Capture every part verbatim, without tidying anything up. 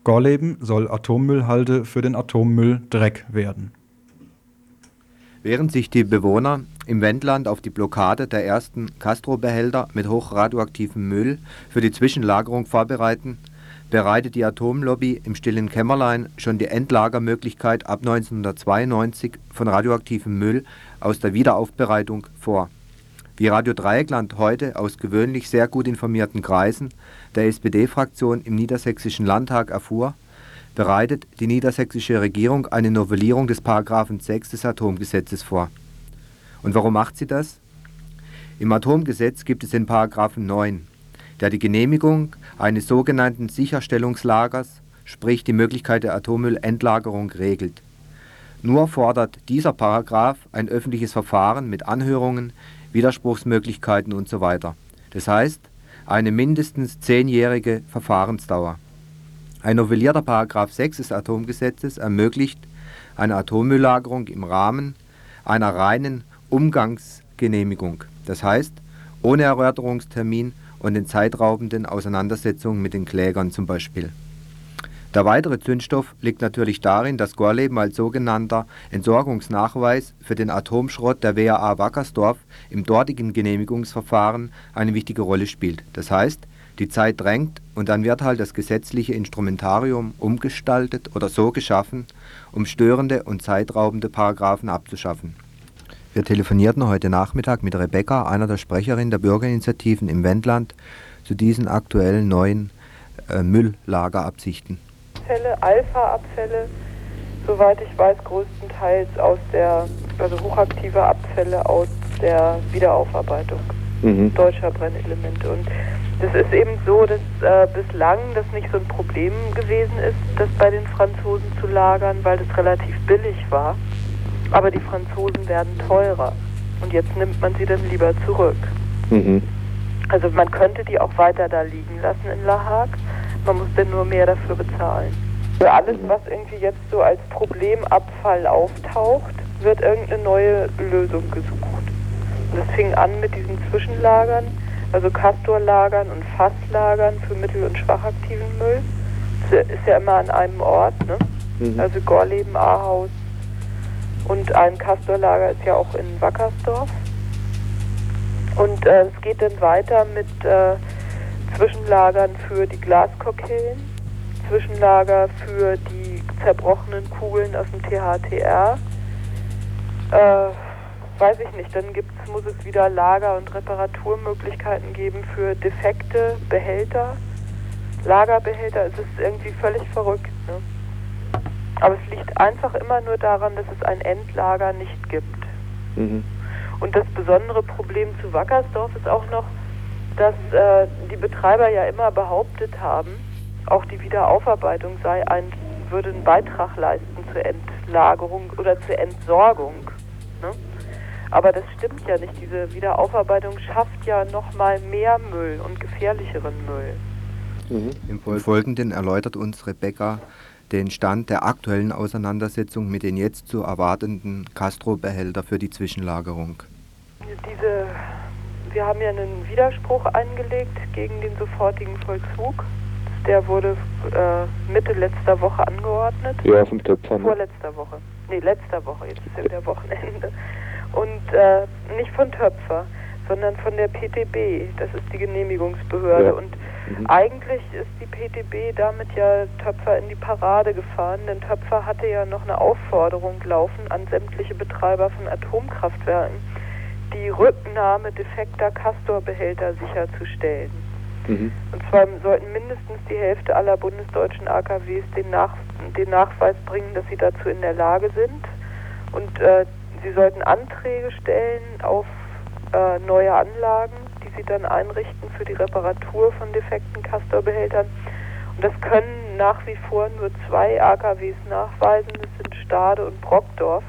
Gorleben soll Atommüllhalde für den Atommüll Dreck werden. Während sich die Bewohner im Wendland auf die Blockade der ersten Castor-Behälter mit hochradioaktivem Müll für die Zwischenlagerung vorbereiten, bereitet die Atomlobby im stillen Kämmerlein schon die Endlagermöglichkeit ab neunzehnhundertzweiundneunzig von radioaktivem Müll aus der Wiederaufbereitung vor. Wie Radio Dreieckland heute aus gewöhnlich sehr gut informierten Kreisen der S P D-Fraktion im Niedersächsischen Landtag erfuhr, bereitet die niedersächsische Regierung eine Novellierung des Paragraphen sechs des Atomgesetzes vor. Und warum macht sie das? Im Atomgesetz gibt es den Paragraphen neun, der die Genehmigung eines sogenannten Sicherstellungslagers, sprich die Möglichkeit der Atommüllendlagerung, regelt. Nur fordert dieser Paragraph ein öffentliches Verfahren mit Anhörungen, Widerspruchsmöglichkeiten usw. Das heißt, eine mindestens zehnjährige Verfahrensdauer. Ein novellierter Paragraph sechs des Atomgesetzes ermöglicht eine Atommülllagerung im Rahmen einer reinen Umgangsgenehmigung, das heißt ohne Erörterungstermin und den zeitraubenden Auseinandersetzungen mit den Klägern zum Beispiel. Der weitere Zündstoff liegt natürlich darin, dass Gorleben als sogenannter Entsorgungsnachweis für den Atomschrott der W A A Wackersdorf im dortigen Genehmigungsverfahren eine wichtige Rolle spielt. Das heißt, die Zeit drängt und dann wird halt das gesetzliche Instrumentarium umgestaltet oder so geschaffen, um störende und zeitraubende Paragraphen abzuschaffen. Wir telefonierten heute Nachmittag mit Rebecca, einer der Sprecherinnen der Bürgerinitiativen im Wendland, zu diesen aktuellen neuen äh, Mülllagerabsichten. Abfälle, Alpha-Abfälle, soweit ich weiß, größtenteils aus der, also hochaktive Abfälle aus der Wiederaufarbeitung mhm. deutscher Brennelemente. Und das ist eben so, dass äh, bislang das nicht so ein Problem gewesen ist, das bei den Franzosen zu lagern, weil das relativ billig war. Aber die Franzosen werden teurer. Und jetzt nimmt man sie dann lieber zurück. Mhm. Also man könnte die auch weiter da liegen lassen in La Hague. Man muss dann nur mehr dafür bezahlen. Für alles, was irgendwie jetzt so als Problemabfall auftaucht, wird irgendeine neue Lösung gesucht. Und das fing an mit diesen Zwischenlagern, also Castorlagern und Fasslagern für mittel- und schwachaktiven Müll. Das ist ja immer an einem Ort, ne? Mhm. Also Gorleben, Ahaus. Und ein Castorlager ist ja auch in Wackersdorf. Und äh, es geht dann weiter mit äh, Zwischenlagern für die Glaskokillen, Zwischenlager für die zerbrochenen Kugeln aus dem T H T R. Äh, weiß ich nicht, dann gibt's, muss es wieder Lager- und Reparaturmöglichkeiten geben für defekte Behälter, Lagerbehälter. Es ist irgendwie völlig verrückt, ne? Aber es liegt einfach immer nur daran, dass es ein Endlager nicht gibt. Mhm. Und das besondere Problem zu Wackersdorf ist auch noch, dass äh, die Betreiber ja immer behauptet haben, auch die Wiederaufarbeitung sei ein, würde einen Beitrag leisten zur Endlagerung oder zur Entsorgung. Ne? Aber das stimmt ja nicht. Diese Wiederaufarbeitung schafft ja nochmal mehr Müll und gefährlicheren Müll. Mhm. Im Folgenden erläutert uns Rebecca den Stand der aktuellen Auseinandersetzung mit den jetzt zu erwartenden Castor-Behälter für die Zwischenlagerung. Diese, wir haben ja einen Widerspruch eingelegt gegen den sofortigen Vollzug. Der wurde äh, Mitte letzter Woche angeordnet. Ja, vom Töpfer. Ne? Vorletzter Woche. Nee, letzter Woche, jetzt ist ja wieder Wochenende. Und äh, nicht von Töpfer, sondern von der P T B. Das ist die Genehmigungsbehörde. Ja. Und mhm. eigentlich ist die P T B damit ja Töpfer in die Parade gefahren, denn Töpfer hatte ja noch eine Aufforderung laufen an sämtliche Betreiber von Atomkraftwerken, die Rücknahme defekter Castor-Behälter sicherzustellen. Mhm. Und zwar sollten mindestens die Hälfte aller bundesdeutschen A K Ws den, Nach den Nachweis bringen, dass sie dazu in der Lage sind. Und äh, sie sollten Anträge stellen auf äh, neue Anlagen, die sie dann einrichten für die Reparatur von defekten Castor-Behältern. Und das können nach wie vor nur zwei A K Ws nachweisen, das sind Stade und Brockdorf.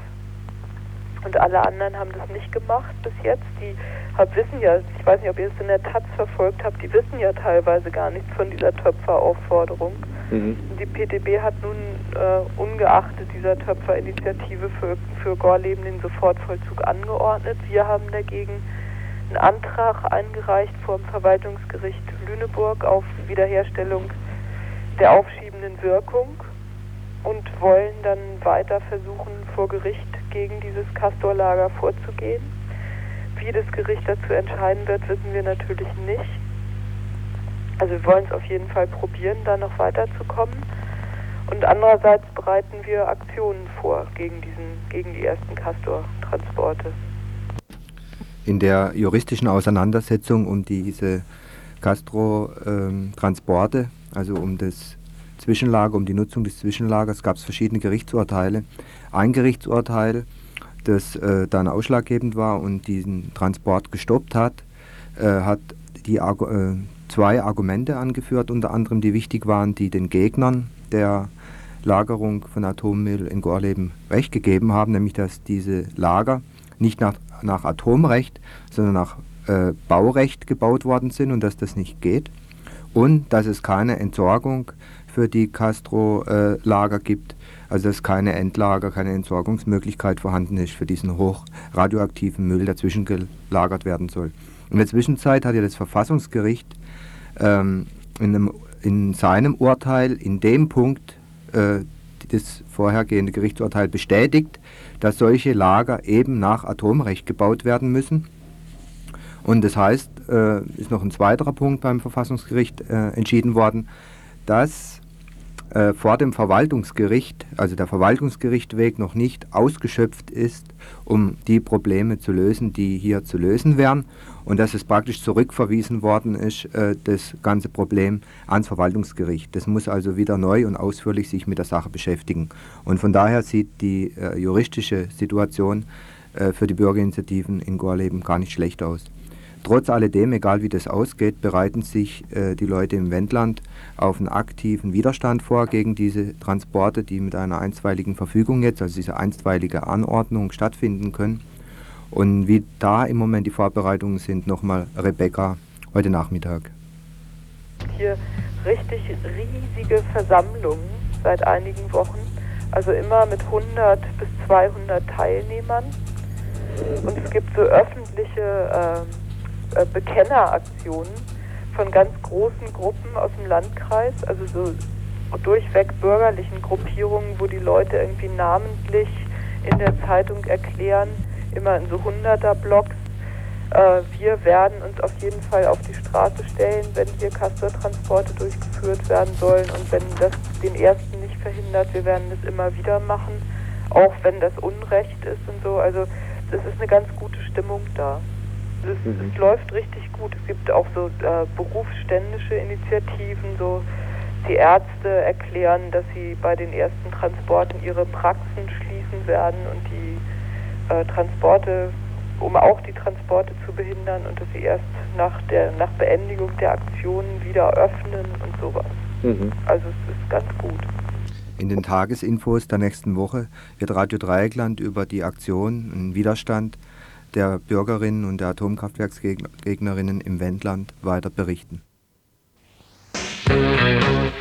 Und alle anderen haben das nicht gemacht bis jetzt. Die hab, wissen ja, ich weiß nicht, ob ihr es in der Taz verfolgt habt, die wissen ja teilweise gar nichts von dieser Töpferaufforderung. Mhm. Die P T B hat nun äh, ungeachtet dieser Töpferinitiative für, für Gorleben den Sofortvollzug angeordnet. Wir haben dagegen einen Antrag eingereicht vor dem Verwaltungsgericht Lüneburg auf Wiederherstellung der aufschiebenden Wirkung und wollen dann weiter versuchen, vor Gericht gegen dieses Castorlager vorzugehen. Wie das Gericht dazu entscheiden wird, wissen wir natürlich nicht. Also wir wollen es auf jeden Fall probieren, da noch weiterzukommen. Und andererseits bereiten wir Aktionen vor gegen, diesen, gegen die ersten Castor-Transporte. In der juristischen Auseinandersetzung um diese Castro-Transporte, ähm, also um das Zwischenlager, um die Nutzung des Zwischenlagers, gab es verschiedene Gerichtsurteile. Ein Gerichtsurteil, das äh, dann ausschlaggebend war und diesen Transport gestoppt hat, äh, hat die Argu äh, zwei Argumente angeführt, unter anderem die wichtig waren, die den Gegnern der Lagerung von Atommüll in Gorleben Recht gegeben haben, nämlich dass diese Lager nicht nach, nach Atomrecht, sondern nach äh, Baurecht gebaut worden sind und dass das nicht geht und dass es keine Entsorgung für die Castro-Lager äh, gibt, also dass keine Endlager, keine Entsorgungsmöglichkeit vorhanden ist für diesen hochradioaktiven Müll, der zwischengelagert werden soll. In der Zwischenzeit hat ja das Verfassungsgericht ähm, in, einem, in seinem Urteil in dem Punkt äh, das vorhergehende Gerichtsurteil bestätigt, dass solche Lager eben nach Atomrecht gebaut werden müssen. Und das heißt, äh, ist noch ein zweiterer Punkt beim Verfassungsgericht äh, entschieden worden, dass äh, vor dem Verwaltungsgericht, also der Verwaltungsgerichtweg noch nicht ausgeschöpft ist, um die Probleme zu lösen, die hier zu lösen wären. Und dass es praktisch zurückverwiesen worden ist, äh, das ganze Problem ans Verwaltungsgericht. Das muss also wieder neu und ausführlich sich mit der Sache beschäftigen. Und von daher sieht die äh, juristische Situation äh, für die Bürgerinitiativen in Gorleben gar nicht schlecht aus. Trotz alledem, egal wie das ausgeht, bereiten sich äh, die Leute im Wendland auf einen aktiven Widerstand vor gegen diese Transporte, die mit einer einstweiligen Verfügung jetzt, also diese einstweilige Anordnung stattfinden können. Und wie da im Moment die Vorbereitungen sind, nochmal Rebecca heute Nachmittag. Hier richtig riesige Versammlungen seit einigen Wochen, also immer mit hundert bis zweihundert Teilnehmern. Und es gibt so öffentliche äh, äh, Bekenneraktionen von ganz großen Gruppen aus dem Landkreis, also so durchweg bürgerlichen Gruppierungen, wo die Leute irgendwie namentlich in der Zeitung erklären, immer in so Hunderter-Blocks, äh, wir werden uns auf jeden Fall auf die Straße stellen, wenn hier Castor-Transporte durchgeführt werden sollen und wenn das den ersten nicht verhindert, wir werden das immer wieder machen, auch wenn das Unrecht ist und so. Also das ist eine ganz gute Stimmung da. Es, mhm. es läuft richtig gut. Es gibt auch so äh, berufsständische Initiativen, so die Ärzte erklären, dass sie bei den ersten Transporten ihre Praxen schließen werden und die äh, Transporte, um auch die Transporte zu behindern und dass sie erst nach der nach Beendigung der Aktionen wieder öffnen und sowas. Mhm. Also es ist ganz gut. In den Tagesinfos der nächsten Woche wird Radio Dreieckland über die Aktion und Widerstand der Bürgerinnen und der Atomkraftwerksgegnerinnen im Wendland weiter berichten.